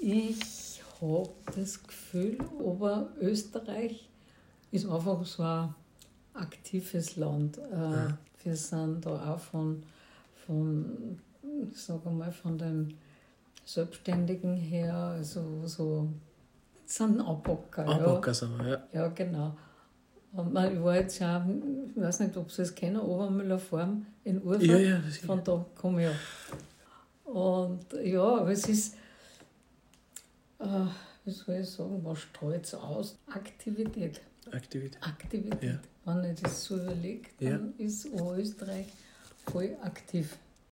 Ich habe das Gefühl, Oberösterreich ist einfach so ein aktives Land. Wir sind da auch von den Selbstständigen her, also so sind Anpacker. Anpacker sind wir, ja. Ja, genau. Und ich war jetzt auch, ich weiß nicht, ob Sie es kennen, Obermüller Farm in Urfahrt. Ja, von da komme ich ja. Und ja, aber es ist, wie soll ich sagen, was strahlt es aus? Aktivität. Ja. Wenn ich das so überlege, dann ist Oberösterreich voll aktiv.